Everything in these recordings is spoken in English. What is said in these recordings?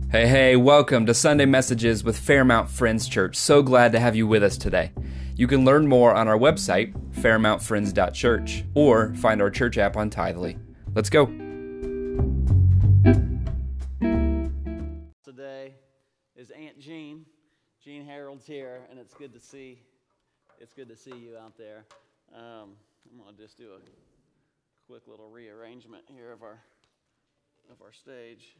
Hey, welcome to Sunday Messages with Fairmount Friends Church. So glad to have you with us today. You can learn more on our website, fairmountfriends.church, or find our church app on Tithely. Let's go. Today is Aunt Jean. Jean Harold's here, and it's good to see you out there. I'm going to just do a quick little rearrangement here of our stage.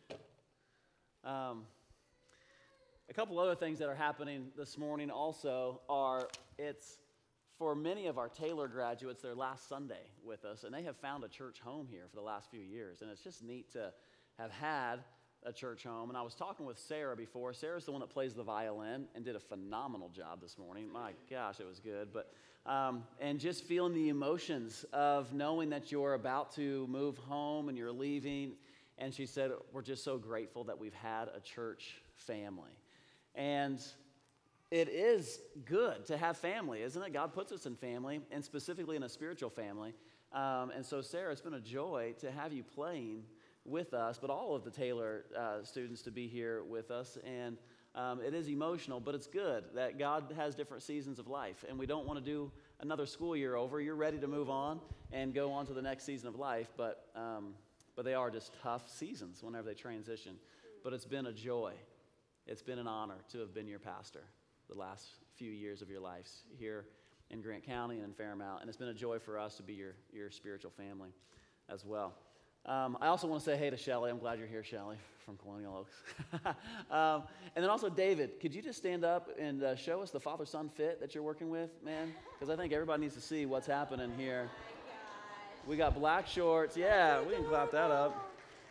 A couple other things that are happening this morning also are, it's for many of our Taylor graduates, their last Sunday with us, and they have found a church home here for the last few years, and it's just neat to have had a church home. And I was talking with Sarah before. Sarah's the one that plays the violin and did a phenomenal job this morning. My gosh, it was good. But and just feeling the emotions of knowing that you're about to move home and you're leaving. And she said, we're just so grateful that we've had a church family. And it is good to have family, isn't it? God puts us in family, and specifically in a spiritual family. And so, Sarah, it's been a joy to have you playing with us, but all of the Taylor students to be here with us. And it is emotional, but it's good that God has different seasons of life, and we don't want to do another school year over. You're ready to move on and go on to the next season of life, but they are just tough seasons whenever they transition. But it's been a joy. It's been an honor to have been your pastor the last few years of your lives here in Grant County and in Fairmount, and it's been a joy for us to be your spiritual family as well. I also want to say hey to Shelly. I'm glad you're here, Shelly, from Colonial Oaks. And then also, David, could you just stand up and show us the father-son fit that you're working with, man? Because I think everybody needs to see what's happening here. We got black shorts. Yeah, we can clap that up.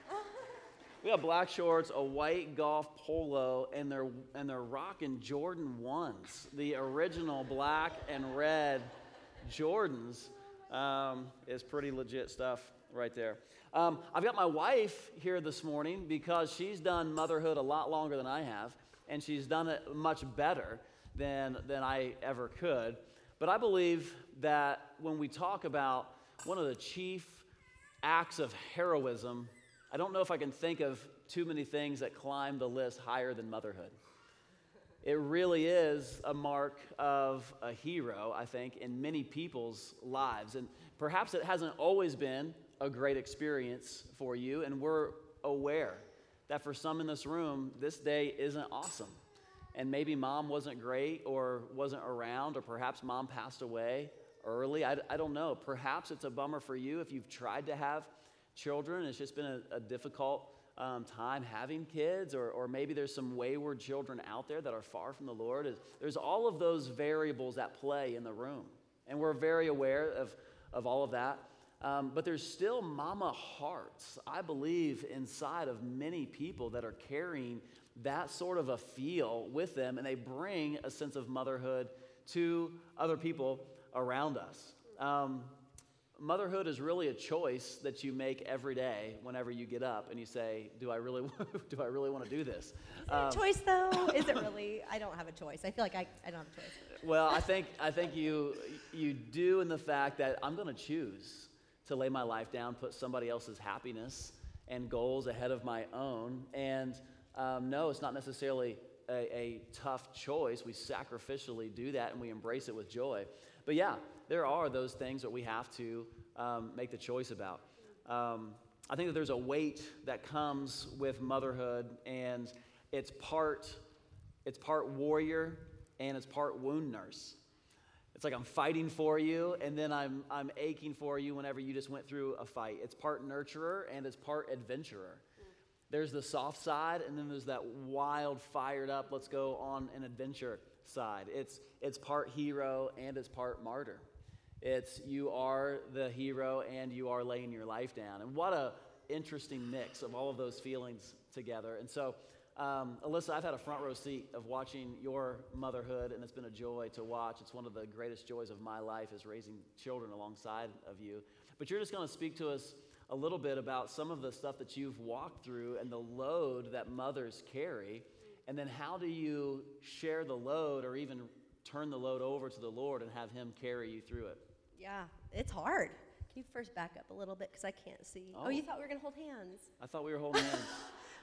We got black shorts, a white golf polo, and they're rocking Jordan 1s, the original black and red Jordans. Is pretty legit stuff right there. I've got my wife here this morning because she's done motherhood a lot longer than I have, and she's done it much better than I ever could. But I believe that when we talk about one of the chief acts of heroism, I don't know if I can think of too many things that climb the list higher than motherhood. It really is a mark of a hero, I think, in many people's lives. And perhaps it hasn't always been a great experience for you, and we're aware that for some in this room, this day isn't awesome. And maybe mom wasn't great or wasn't around, or perhaps mom passed away early. I don't know. Perhaps it's a bummer for you if you've tried to have children. It's just been a difficult time having kids, or maybe there's some wayward children out there that are far from the Lord. There's all of those variables at play in the room, and we're very aware of all of that. But there's still mama hearts, I believe, inside of many people that are carrying that sort of a feel with them, and they bring a sense of motherhood to other people around us. Motherhood is really a choice that you make every day whenever you get up and you say, do I really want to do this? Is it a choice, though? Is it really? I don't have a choice. I feel like I don't have a choice. Well, I think you do, in the fact that I'm going to choose to lay my life down, put somebody else's happiness and goals ahead of my own. And no, it's not necessarily a tough choice. We sacrificially do that, and we embrace it with joy. But yeah, there are those things that we have to make the choice about. I think that there's a weight that comes with motherhood, and it's part warrior and it's part wound nurse. It's like I'm fighting for you, and then I'm aching for you whenever you just went through a fight. It's part nurturer and it's part adventurer. There's the soft side, and then there's that wild, fired up, let's go on an adventure side. It's part hero and it's part martyr. It's you are the hero and you are laying your life down. And what a interesting mix of all of those feelings together. And so, Alyssa, I've had a front row seat of watching your motherhood, and it's been a joy to watch. It's one of the greatest joys of my life, is raising children alongside of you. But you're just going to speak to us a little bit about some of the stuff that you've walked through and the load that mothers carry, and then how do you share the load, or even turn the load over to the Lord and have Him carry you through it? Yeah, it's hard. Can you first back up a little bit, because I can't see? Oh, you thought we were going to hold hands. I thought we were holding hands.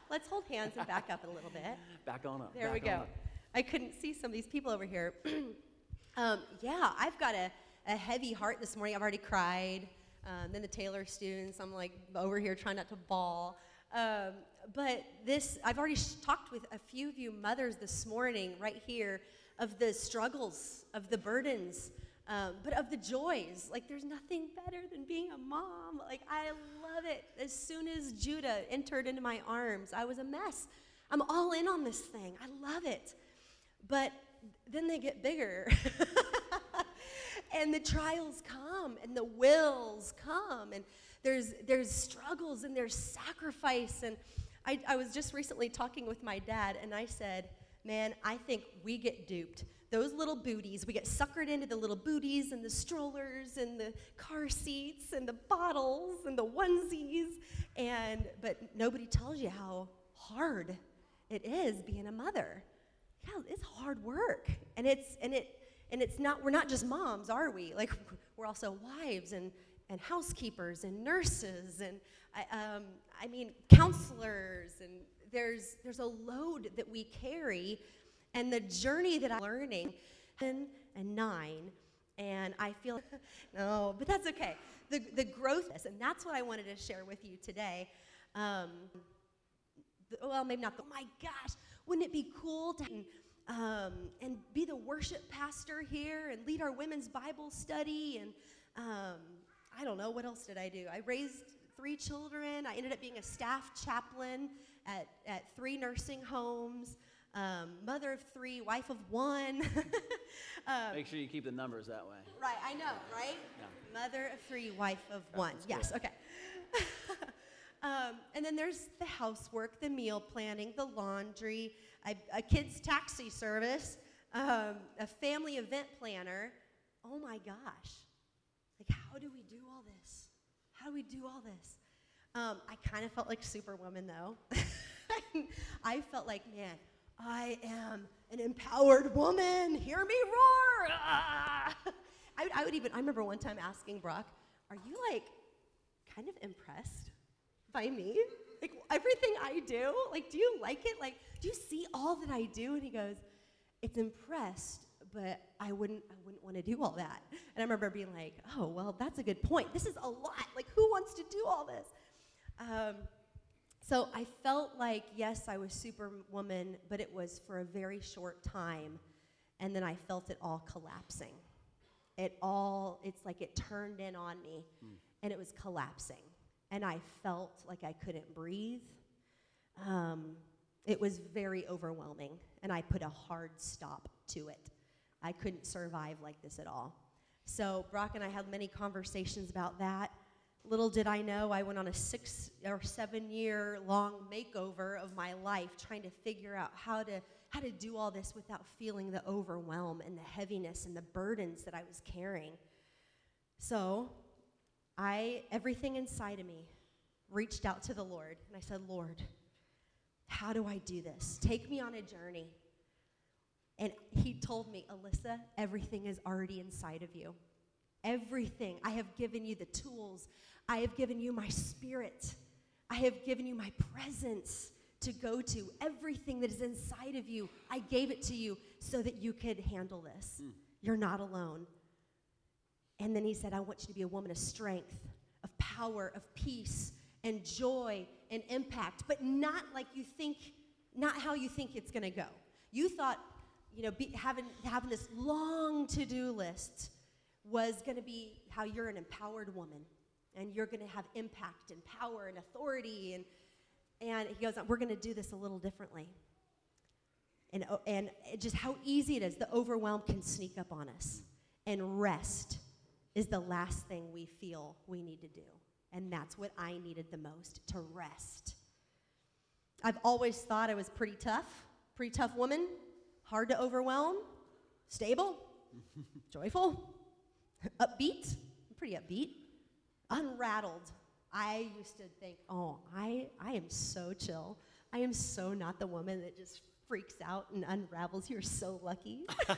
Let's hold hands and back up a little bit. Back on up. There we back on go. up. I couldn't see some of these people over here. Yeah, I've got a heavy heart this morning. I've already cried. Then the Taylor students, I'm like over here trying not to bawl. But this, I've already talked with a few of you mothers this morning right here of the struggles, of the burdens, but of the joys. Like, there's nothing better than being a mom. Like, I love it. As soon as Judah entered into my arms, I was a mess. I'm all in on this thing. I love it. But then they get bigger. And the trials come, and the wills come, and there's struggles, and there's sacrifice. And I was just recently talking with my dad, and I said, man, I think we get duped. Those little booties, we get suckered into the little booties and the strollers and the car seats and the bottles and the onesies, but nobody tells you how hard it is being a mother. Yeah, it's hard work, and it's not. We're not just moms, are we? Like, we're also wives and housekeepers and nurses and I mean counselors, and there's a load that we carry, and the journey that I'm learning 10 and 9, and I feel no, but that's okay. The growth, and that's what I wanted to share with you today. Well, maybe not. Oh my gosh, wouldn't it be cool to and be the worship pastor here and lead our women's Bible study? And I don't know, what else did I do? I raised 3 children. I ended up being a staff chaplain at 3 nursing homes, mother of 3, wife of 1. Make sure you keep the numbers that way. Right, I know, right? Yeah. Mother of 3, wife of 1. Yes, good. okay. And then there's the housework, the meal planning, the laundry, a kid's taxi service, a family event planner. Oh my gosh. Like, how do we do all this? How do we do all this? I kind of felt like Superwoman, though. I felt like, man, I am an empowered woman. Hear me roar. Ah! I remember one time asking Brock, are you, like, kind of impressed by me? Like, everything I do? Like, do you like it? Like, do you see all that I do? And he goes, it's impressed, but I wouldn't want to do all that. And I remember being like, oh, well, that's a good point. This is a lot. Like, who wants to do all this? So I felt like, yes, I was Superwoman, but it was for a very short time. And then I felt it all collapsing. It's like it turned in on me, and it was collapsing. And I felt like I couldn't breathe. It was very overwhelming, and I put a hard stop to it. I couldn't survive like this at all. So Brock and I had many conversations about that. Little did I know, I went on a 6 or 7 year long makeover of my life, trying to figure out how to do all this without feeling the overwhelm and the heaviness and the burdens that I was carrying. So everything inside of me reached out to the Lord, and I said, Lord, how do I do this? Take me on a journey. And he told me, Alyssa, everything is already inside of you. Everything. I have given you the tools. I have given you my spirit. I have given you my presence to go to. Everything that is inside of you, I gave it to you so that you could handle this. You're not alone. And then he said, I want you to be a woman of strength, of power, of peace, and joy, and impact, but not like you think, not how you think it's going to go. You thought, having this long to-do list was going to be how you're an empowered woman, and you're going to have impact and power and authority, and he goes, we're going to do this a little differently. And just how easy it is, the overwhelm can sneak up on us, and rest is the last thing we feel we need to do. And that's what I needed the most, to rest. I've always thought I was pretty tough woman, hard to overwhelm, stable, joyful, upbeat. I'm pretty upbeat, unrattled. I used to think, oh, I am so chill. I am so not the woman that just freaks out and unravels. You're so lucky.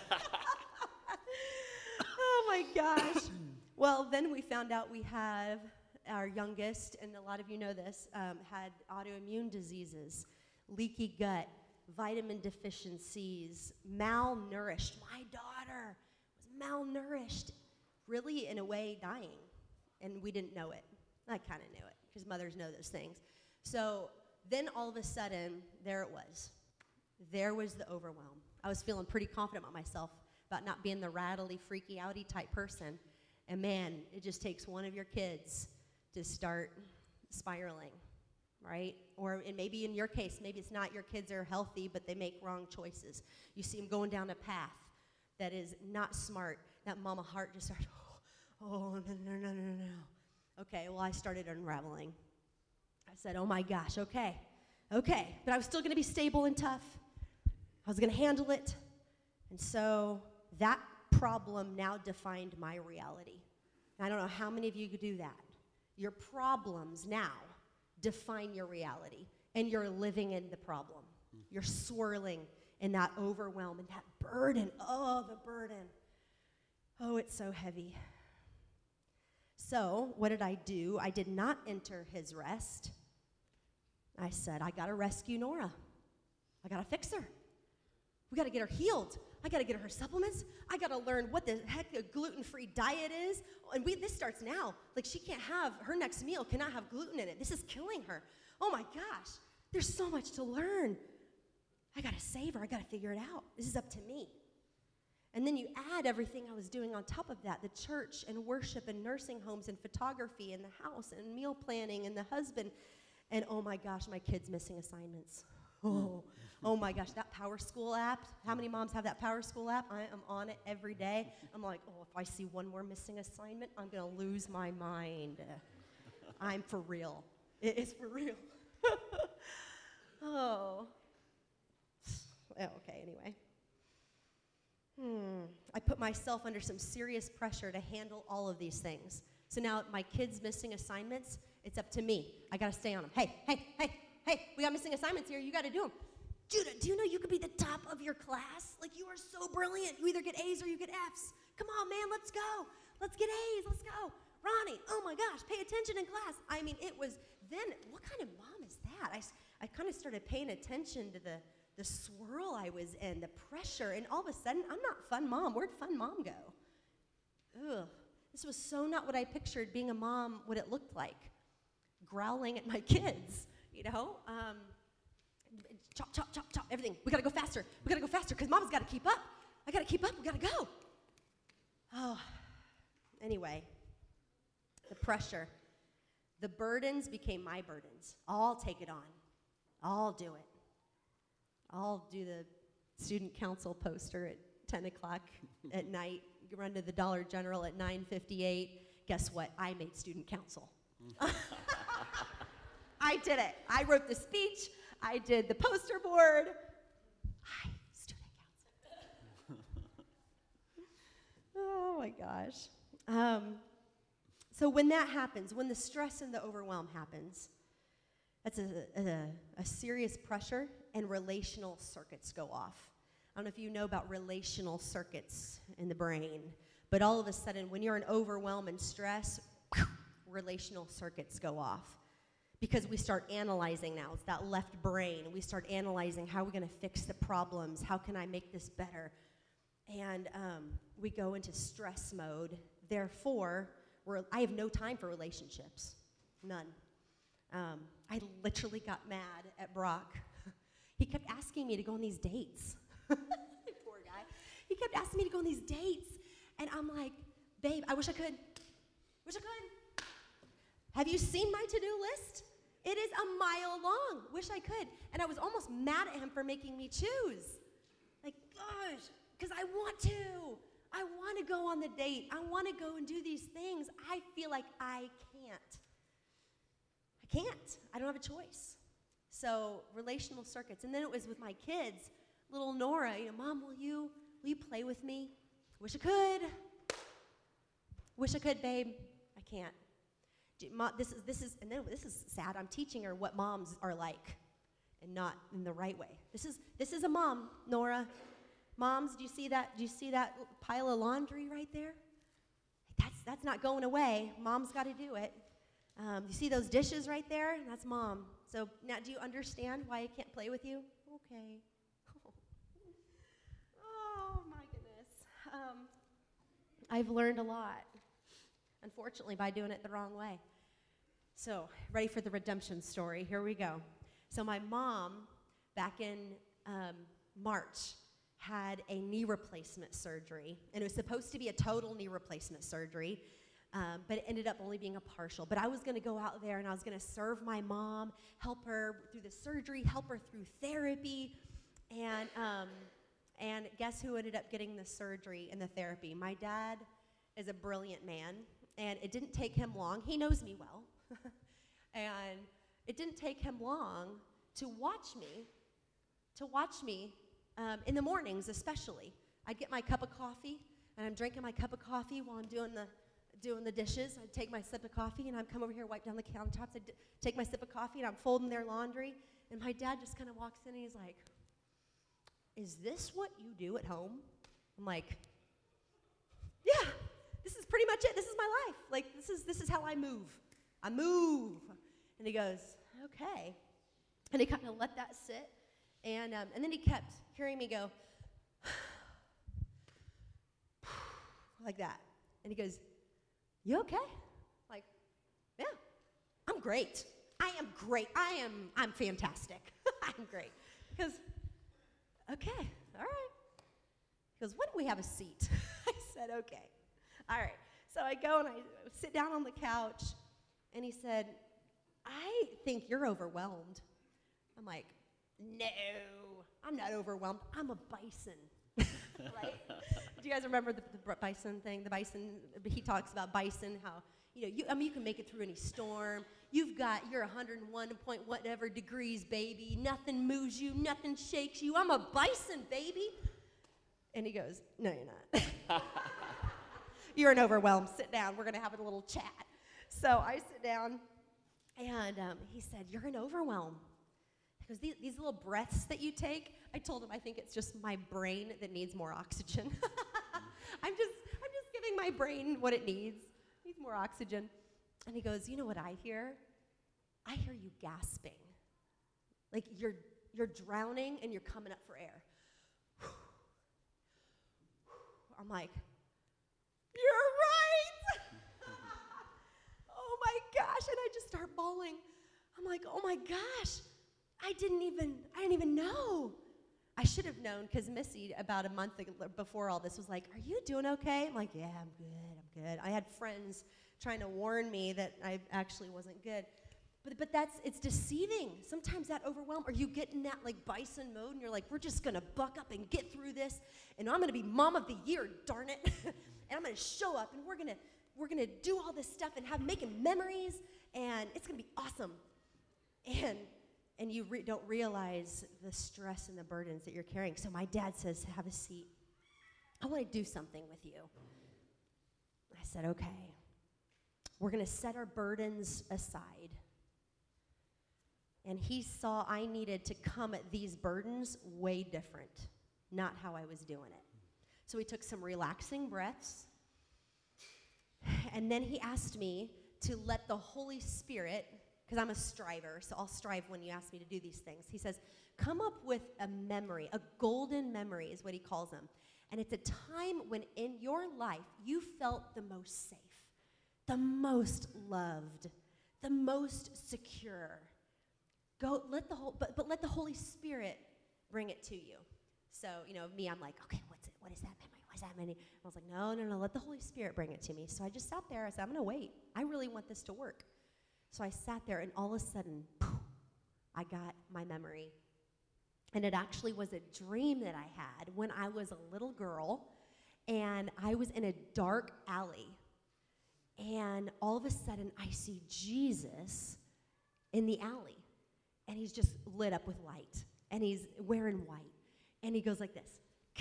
Oh my gosh. Well, then we found out we have our youngest, and a lot of you know this, had autoimmune diseases. leaky gut, vitamin deficiencies, malnourished. My daughter was malnourished, really, in a way, dying. And we didn't know it. I kind of knew it, because mothers know those things. So then all of a sudden, there it was. There was the overwhelm. I was feeling pretty confident about myself, about not being the rattly, freaky, outy type person. And man, it just takes one of your kids to start spiraling, right? Or and maybe in your case, maybe it's not your kids are healthy, but they make wrong choices. You see them going down a path that is not smart. That mama heart just starts, oh, no. Okay, well, I started unraveling. I said, oh my gosh, okay. But I was still going to be stable and tough. I was going to handle it. And so that problem now defined my reality. I don't know how many of you could do that. Your problems now define your reality, and you're living in the problem. You're swirling in that overwhelm and that burden. Oh, the burden. Oh, it's so heavy. So what did I do? I did not enter his rest. I said, I got to rescue Nora. I got to fix her. We got to get her healed. I got to get her supplements. I got to learn what the heck a gluten-free diet is. And this starts now. Like, she can't have, her next meal cannot have gluten in it. This is killing her. Oh my gosh, there's so much to learn. I got to save her. I got to figure it out. This is up to me. And then you add everything I was doing on top of that, the church and worship and nursing homes and photography and the house and meal planning and the husband. And oh my gosh, my kid's missing assignments. Oh my gosh, that Power School app. How many moms have that Power School app? I am on it every day. I'm like, oh, if I see one more missing assignment, I'm going to lose my mind. I'm for real. It is for real. Oh, okay, anyway. I put myself under some serious pressure to handle all of these things. So now my kids missing assignments, it's up to me. I got to stay on them. Hey, we got missing assignments here. You got to do them. Judah, do you know you could be the top of your class? Like, you are so brilliant. You either get A's or you get F's. Come on, man, let's go. Let's get A's. Let's go. Ronnie, oh my gosh, pay attention in class. I mean, it was then, what kind of mom is that? I kind of started paying attention to the swirl I was in, the pressure, and all of a sudden, I'm not fun mom. Where'd fun mom go? Ugh. This was so not what I pictured being a mom, what it looked like. Growling at my kids, you know? Chop, everything. We gotta go faster, because mama's gotta keep up. I gotta keep up, we gotta go. Oh, anyway, the pressure. The burdens became my burdens. I'll take it on. I'll do it. I'll do the student council poster at 10 o'clock at night, run to the Dollar General at 9:58. Guess what? I made student council. I did it. I wrote the speech. I did the poster board. Hi, student council. Oh my gosh. So when that happens, when the stress and the overwhelm happens, that's a serious pressure, and relational circuits go off. I don't know if you know about relational circuits in the brain, but all of a sudden, when you're in overwhelm and stress, relational circuits go off. Because we start analyzing now. It's that left brain. We start analyzing, how are we going to fix the problems? How can I make this better? And we go into stress mode. Therefore, I have no time for relationships. None. I literally got mad at Brock. He kept asking me to go on these dates. Poor guy. He kept asking me to go on these dates. And I'm like, babe, I wish I could. Have you seen my to-do list? It is a mile long. Wish I could. And I was almost mad at him for making me choose. Like, gosh, because I want to. I want to go on the date. I want to go and do these things. I feel like I can't. I don't have a choice. So relational circuits. And then it was with my kids. Little Nora, Mom, will you play with me? Wish I could, babe. I can't. Mom, this is sad. I'm teaching her what moms are like, and not in the right way. This is a mom, Nora. Moms, do you see that? Do you see that pile of laundry right there? That's not going away. Mom's got to do it. You see those dishes right there? That's Mom. So now do you understand why I can't play with you? Okay. Oh, my goodness. I've learned a lot, unfortunately, by doing it the wrong way. So, ready for the redemption story? Here we go. So my mom, back in March, had a knee replacement surgery, and it was supposed to be a total knee replacement surgery, but it ended up only being a partial. But I was going to go out there, and I was going to serve my mom, help her through the surgery, help her through therapy, and guess who ended up getting the surgery and the therapy? My dad is a brilliant man, and it didn't take him long. He knows me well. And it didn't take him long to watch me in the mornings especially. I'd get my cup of coffee, and I'm drinking my cup of coffee while I'm doing the dishes. I'd take my sip of coffee, and I'd come over here, wipe down the countertops. I'd take my sip of coffee, and I'm folding their laundry. And my dad just kind of walks in, and he's like, "Is this what you do at home?" I'm like, "Yeah, this is pretty much it. This is my life. Like, this is how I move. I move." And he goes, "Okay." And he kind of let that sit. And then he kept hearing me go, like that. And he goes, "You okay?" Like, "Yeah, I'm great. I am great. I'm fantastic. I'm great." Because, "Okay, all right." He goes, "Why don't we have a seat?" I said, "Okay. All right." So I go and I sit down on the couch, and he said, "I think you're overwhelmed." I'm like, "No, I'm not overwhelmed. I'm a bison." Right? Do you guys remember the bison thing? The bison, he talks about bison, how, you can make it through any storm. You're 101 point whatever degrees, baby. Nothing moves you, nothing shakes you. I'm a bison, baby. And he goes, "No, you're not." "You're an overwhelmed. Sit down. We're going to have a little chat." So I sit down, and he said, "You're an overwhelm." Because these little breaths that you take, I told him I think it's just my brain that needs more oxygen. I'm just giving my brain what it needs. It needs more oxygen. And he goes, "You know what I hear? I hear you gasping. Like you're drowning and you're coming up for air." I'm like, "You're right." Oh my gosh. And I just start bawling. I'm like, "Oh my gosh. I didn't even know." I should have known, because Missy, about a month before all this, was like, "Are you doing okay?" I'm like, "Yeah, I'm good. I had friends trying to warn me that I actually wasn't good. But it's deceiving. Sometimes that overwhelm, or you get in that like bison mode, and you're like, "We're just gonna buck up and get through this, and I'm gonna be Mom of the Year, darn it." And I'm gonna show up, and we're gonna do all this stuff and making memories, and it's gonna be awesome. And you don't realize the stress and the burdens that you're carrying. So my dad says, "Have a seat. I want to do something with you." I said, "Okay. We're going to set our burdens aside." And he saw I needed to come at these burdens way different, not how I was doing it. So he took some relaxing breaths. And then he asked me to let the Holy Spirit, because I'm a striver, so I'll strive when you ask me to do these things. He says, "Come up with a memory, a golden memory," is what he calls them. And it's a time when in your life you felt the most safe, the most loved, the most secure. But let the Holy Spirit bring it to you. So, me, I'm like, "Okay, what is that memory? What is that memory?" I was like, no, let the Holy Spirit bring it to me. So I just sat there. I said, "I'm going to wait. I really want this to work." So I sat there, and all of a sudden, I got my memory. And it actually was a dream that I had when I was a little girl, and I was in a dark alley. And all of a sudden, I see Jesus in the alley, and he's just lit up with light, and he's wearing white. And he goes like this.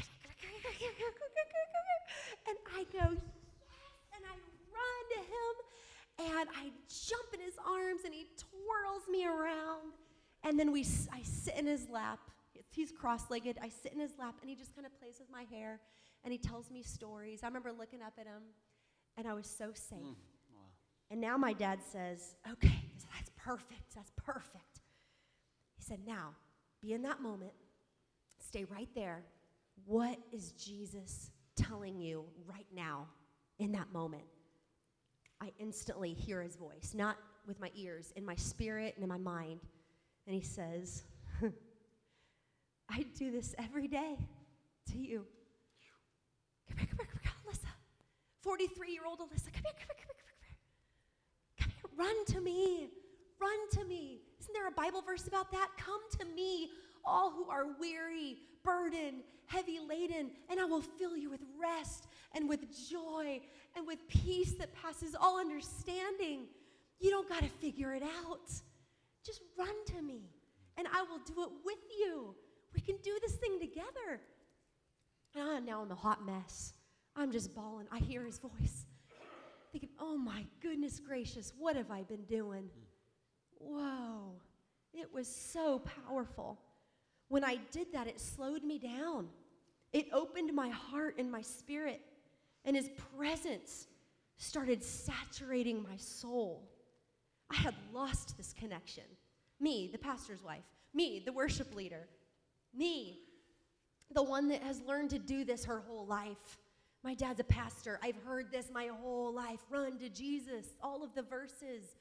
And I go, "Yes," and I run to him. And I jump in his arms, and he twirls me around. And then I sit in his lap. He's cross-legged. I sit in his lap, and he just kind of plays with my hair, and he tells me stories. I remember looking up at him, and I was so safe. Wow. And now my dad says, okay, that's perfect, that's perfect. He said, now, be in that moment, stay right there. What is Jesus telling you right now in that moment? I instantly hear his voice, not with my ears, in my spirit and in my mind. And he says, I do this every day to you. Come here, Alyssa. 43-year-old Alyssa, come here. Come here, run to me. Isn't there a Bible verse about that? Come to me, all who are weary, burdened, heavy laden, and I will fill you with rest and with joy and with peace that passes all understanding. You don't got to figure it out. Just run to me, and I will do it with you. We can do this thing together. And now I'm a hot mess. I'm just bawling. I hear his voice. Thinking, oh my goodness gracious, what have I been doing? Whoa, it was so powerful. When I did that, it slowed me down. It opened my heart and my spirit, and his presence started saturating my soul. I had lost this connection. Me, the pastor's wife. Me, the worship leader. Me, the one that has learned to do this her whole life. My dad's a pastor. I've heard this my whole life. Run to Jesus, all of the verses.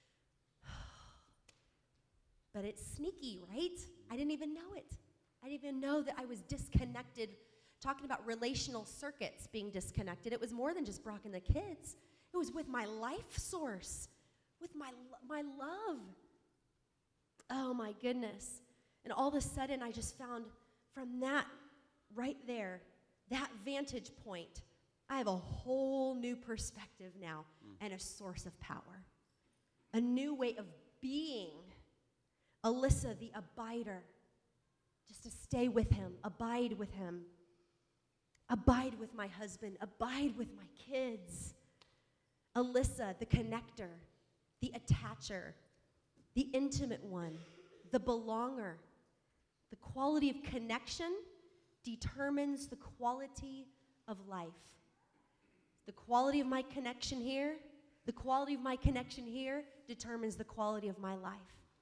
But it's sneaky, right? I didn't even know it. I didn't even know that I was disconnected, talking about relational circuits being disconnected. It was more than just Brock and the kids. It was with my life source, with my love. Oh, my goodness. And all of a sudden, I just found from that right there, that vantage point, I have a whole new perspective now and a source of power. A new way of being. Alyssa, the abider, just to stay with him, abide with him, abide with my husband, abide with my kids. Alyssa, the connector, the attacher, the intimate one, the belonger. The quality of connection determines the quality of life. The quality of my connection here, the quality of my connection here determines the quality of my life.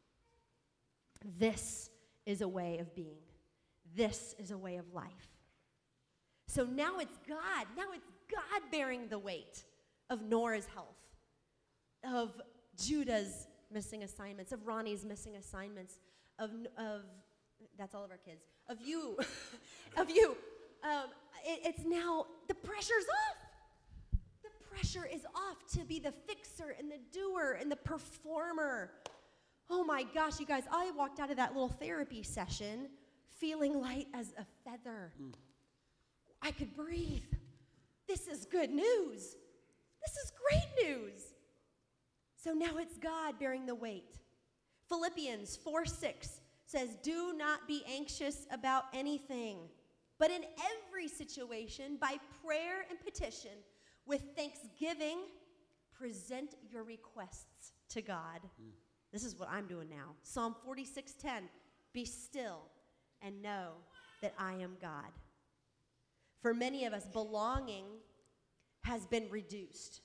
This is a way of being. This is a way of life. So now it's God. Now it's God bearing the weight of Nora's health, of Judah's missing assignments, of Ronnie's missing assignments, of that's all of our kids, of you, of you. It's now, the pressure's off. The pressure is off to be the fixer and the doer and the performer. Oh my gosh, you guys, I walked out of that little therapy session feeling light as a feather. I could breathe. This is good news. This is great news. So now it's God bearing the weight. Philippians 4:6 says, do not be anxious about anything, but in every situation, by prayer and petition, with thanksgiving, present your requests to God. This is what I'm doing now. Psalm 46:10, be still and know that I am God. For many of us, belonging has been reduced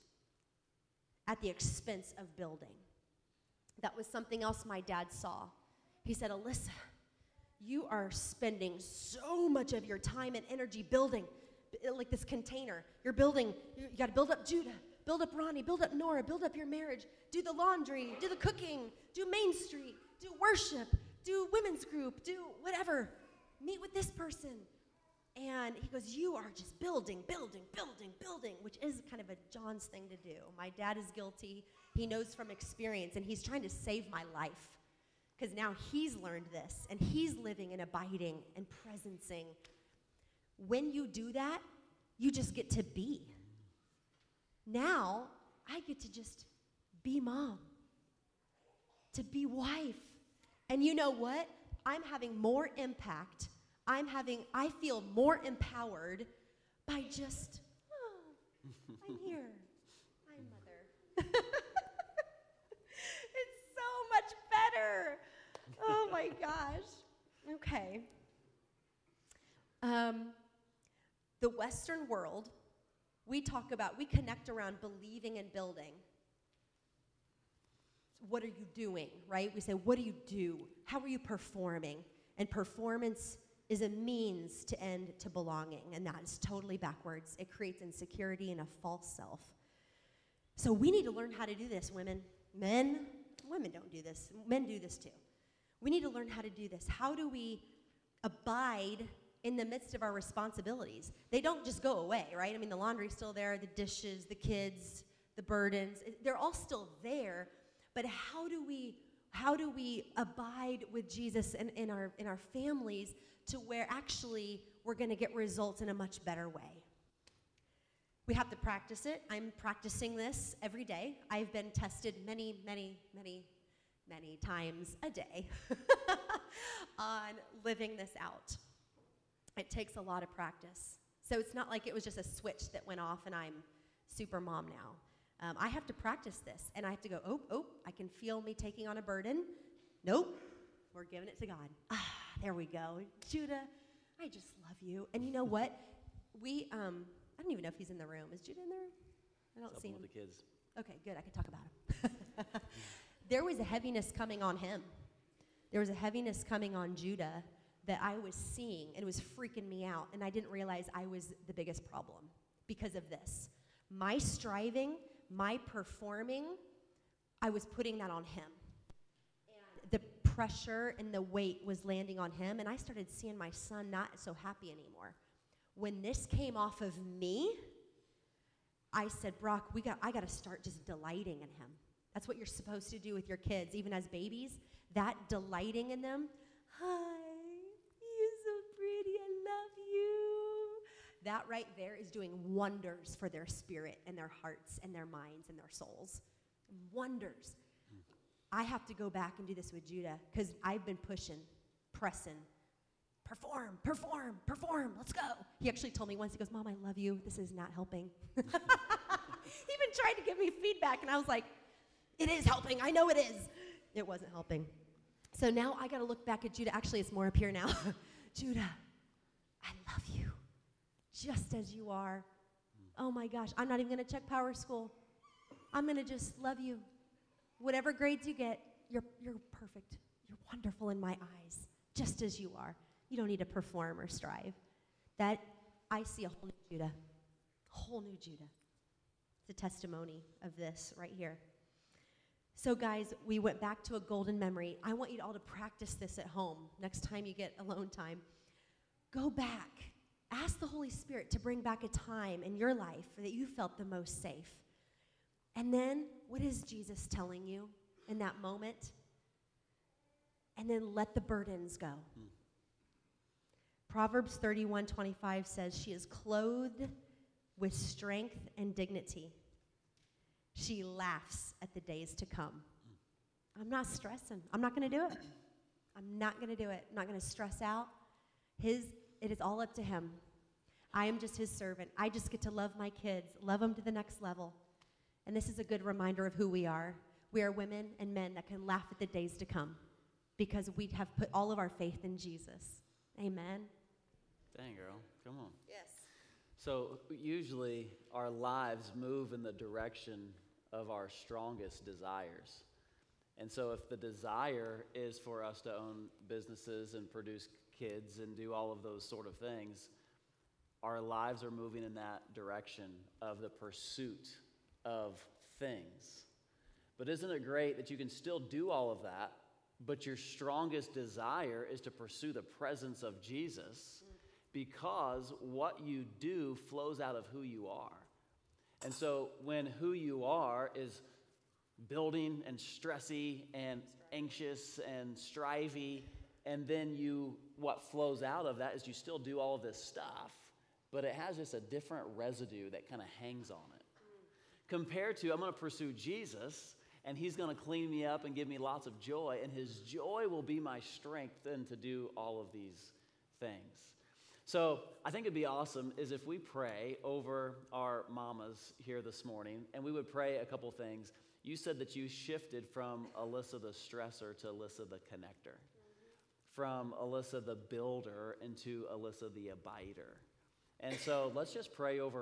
at the expense of building. That was something else my dad saw. He said, Alyssa, you are spending so much of your time and energy building, like this container. You're building, you got to build up Judah, build up Ronnie, build up Nora, build up your marriage, do the laundry, do the cooking, do Main Street, do worship, do women's group, do whatever. Meet with this person. And he goes, you are just building, which is kind of a John's thing to do. My dad is guilty. He knows from experience, and he's trying to save my life because now he's learned this, and he's living and abiding and presencing. When you do that, you just get to be. Now, I get to just be mom, to be wife. And you know what? I'm having more impact. I feel more empowered by just, I'm here. Hi, Mother. It's so much better. Oh, my gosh. Okay. The Western world, we connect around believing and building. what are you doing, right? We say, what do you do? How are you performing? And performance is a means to end to belonging, and that is totally backwards. It creates insecurity and a false self. So we need to learn how to do this, women. Men, women don't do this. Men do this too. We need to learn how to do this. How do we abide in the midst of our responsibilities? They don't just go away, right? I mean, the laundry's still there, the dishes, the kids, the burdens, they're all still there. But how do we abide with Jesus in our families to where actually we're going to get results in a much better way? We have to practice it. I'm practicing this every day. I've been tested many times a day on living this out. It takes a lot of practice. So it's not like it was just a switch that went off and I'm super mom now. I have to practice this, and I have to go, oh, I can feel me taking on a burden. Nope, we're giving it to God. There we go. Judah, I just love you. And you know what? I don't even know if he's in the room. Is Judah in there? I don't see him. With the kids. Okay, good. I can talk about him. There was a heaviness coming on him. There was a heaviness coming on Judah that I was seeing, and it was freaking me out, and I didn't realize I was the biggest problem because of this. My striving, my performing, I was putting that on him. And the pressure and the weight was landing on him, and I started seeing my son not so happy anymore. When this came off of me, I said, Brock, I got to start just delighting in him. That's what you're supposed to do with your kids, even as babies. That delighting in them. Hi, you're so pretty, I love you. That right there is doing wonders for their spirit and their hearts and their minds and their souls. Wonders. I have to go back and do this with Judah because I've been pressing. Perform, let's go. He actually told me once, he goes, Mom, I love you. This is not helping. He even tried to give me feedback, and I was like, it is helping. I know it is. It wasn't helping. So now I got to look back at Judah. Actually, it's more up here now. Judah, I love you just as you are. Oh, my gosh. I'm not even going to check Power School. I'm going to just love you. Whatever grades you get, you're perfect. You're wonderful in my eyes, just as you are. You don't need to perform or strive. That, I see a whole new Judah. Whole new Judah. It's a testimony of this right here. So guys, we went back to a golden memory. I want you all to practice this at home. Next time you get alone time, go back. Ask the Holy Spirit to bring back a time in your life that you felt the most safe. And then, what is Jesus telling you in that moment? And then let the burdens go. Proverbs 31:25 says, she is clothed with strength and dignity. She laughs at the days to come. I'm not stressing. I'm not going to do it. I'm not going to do it. I'm not going to stress out. It is all up to him. I am just his servant. I just get to love my kids, love them to the next level. And this is a good reminder of who we are. We are women and men that can laugh at the days to come because we have put all of our faith in Jesus. Amen. Dang, girl. Come on. Yes. So usually our lives move in the direction of our strongest desires. And so if the desire is for us to own businesses and produce kids and do all of those sort of things, our lives are moving in that direction of the pursuit of things. But isn't it great that you can still do all of that, but your strongest desire is to pursue the presence of Jesus, because what you do flows out of who you are. And so when who you are is building and stressy and anxious and strivey, and then what flows out of that is you still do all of this stuff, but it has just a different residue that kind of hangs on it. Compared to, I'm going to pursue Jesus, and he's going to clean me up and give me lots of joy, and his joy will be my strength then to do all of these things. So I think it'd be awesome is if we pray over our mamas here this morning, and we would pray a couple things. You said that you shifted from Alyssa the stressor to Alyssa the connector, from Alyssa the builder into Alyssa the abider. And so let's just pray over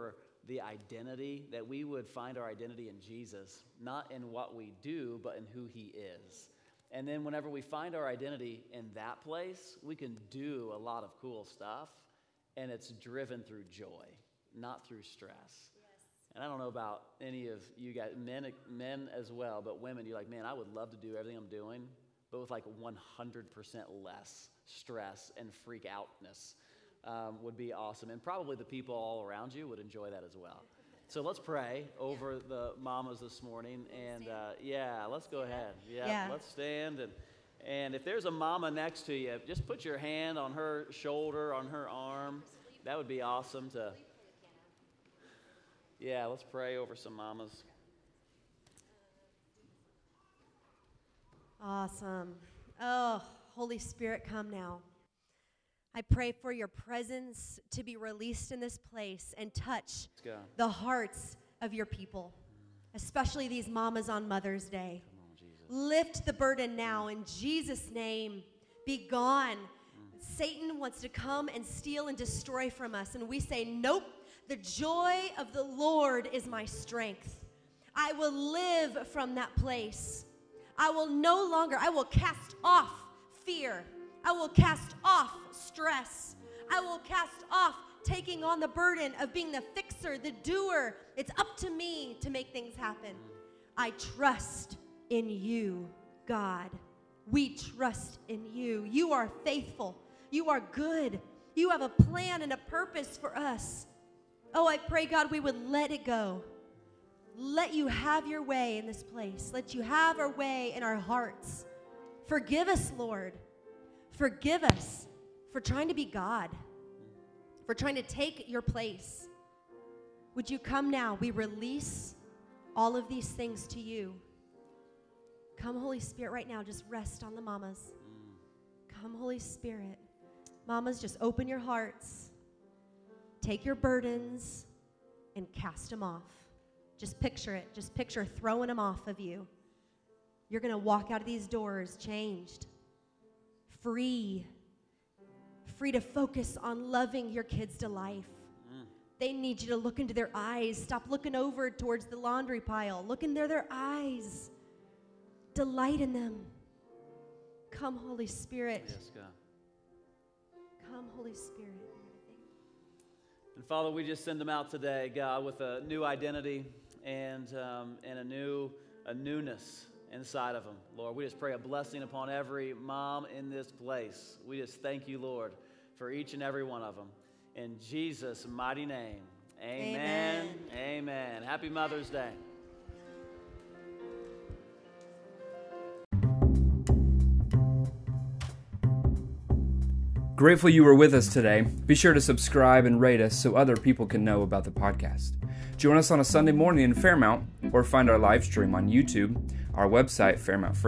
the identity, that we would find our identity in Jesus, not in what we do, but in who he is. And then whenever we find our identity in that place, we can do a lot of cool stuff, and it's driven through joy, not through stress. Yes. And I don't know about any of you guys, men as well, but women, you're like, man, I would love to do everything I'm doing, but with like 100% less stress and freak outness would be awesome. And probably the people all around you would enjoy that as well. So let's pray over the mamas this morning, and let's go ahead. Yeah, let's stand, and if there's a mama next to you, just put your hand on her shoulder, on her arm. That would be awesome to. Yeah, let's pray over some mamas. Awesome. Oh, Holy Spirit, come now. I pray for your presence to be released in this place and touch the hearts of your people, especially these mamas on Mother's Day. Lift the burden now in Jesus' name. Be gone. Satan wants to come and steal and destroy from us, and we say, nope, the joy of the Lord is my strength. I will live from that place. I will cast off fear. I will cast off stress. I will cast off taking on the burden of being the fixer, the doer. It's up to me to make things happen. I trust in you, God. We trust in you. You are faithful. You are good. You have a plan and a purpose for us. Oh, I pray, God, we would let it go. Let you have your way in this place. Let you have our way in our hearts. Forgive us, Lord. Forgive us for trying to be God, for trying to take your place. Would you come now? We release all of these things to you. Come, Holy Spirit, right now. Just rest on the mamas. Come, Holy Spirit. Mamas, just open your hearts. Take your burdens and cast them off. Just picture it. Just picture throwing them off of you. You're going to walk out of these doors changed. Free to focus on loving your kids to life. They need you to look into their eyes. Stop looking over towards the laundry pile. Look into their eyes. Delight in them. Come, Holy Spirit. Yes, God. Come, Holy Spirit. And Father, we just send them out today, God, with a new identity and a newness inside of them. Lord, we just pray a blessing upon every mom in this place. We just thank you, Lord, for each and every one of them. In Jesus' mighty name, amen. Amen. Happy Mother's Day. Grateful you were with us today. Be sure to subscribe and rate us so other people can know about the podcast. Join us on a Sunday morning in Fairmount, or find our live stream on YouTube, our website,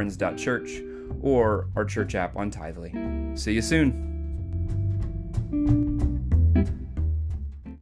fairmountfriends.church, or our church app on Tithely. See you soon.